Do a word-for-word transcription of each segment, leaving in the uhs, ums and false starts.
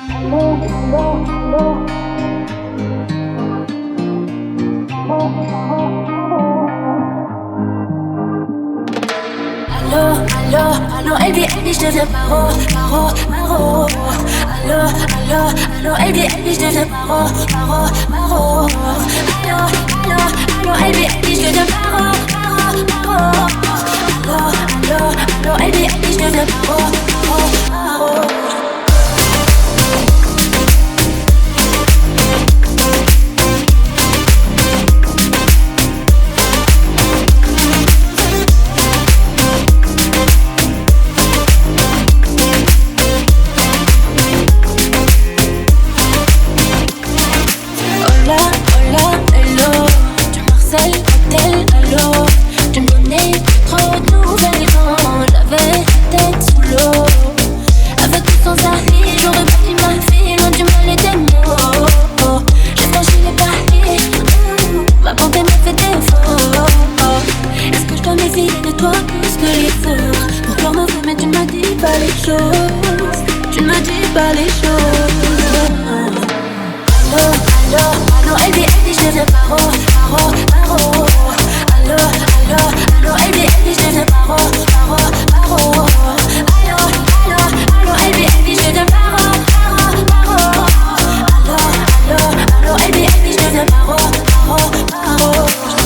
Allô, allô, allô, elle dit, elle dit, je deviens paro, paro, paro. Allô, allô, allô, elle dit, elle dit, je deviens paro, paro, paro. Allô, allô, allô, elle dit, elle dit, je deviens paro, paro, paro. Allô, allô, allô, elle dit, elle dit, je deviens paro, paro, paro. Hôtel, allô, tu me donnais trop de nouvelles quand j'avais la tête sous l'eau. Avec ou sans avis, j'aurais parti ma vie loin du mal et des mots. J'ai franchi les paliers, mmh, ma pensée me fait défaut. Est-ce que je dois méfier de toi plus que les autres? Pour toi mauvais mais tu ne me dis pas les choses. Tu ne me dis pas les choses. Allô, allô, allô, elle dit, elle dit, je deviens paro, paro, paro. Allô, allô, allô, elle dit, elle dit, je deviens paro, paro, paro. Allô, allô, allô, elle dit, elle dit, je deviens paro, paro, paro. Allô, allô, allô, elle dit, elle dit, je deviens paro, paro, paro.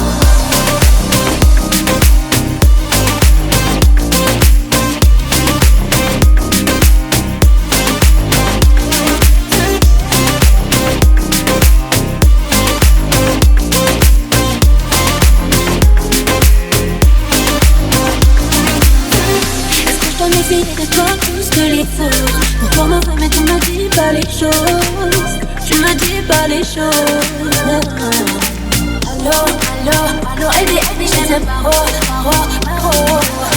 De toi plus que les autres. Pour toi mauvais mais tu me dis pas les choses. Tu me dis pas les choses. Allô, allô, allô, elle dit, elle dit, je deviens paro, paro, paro.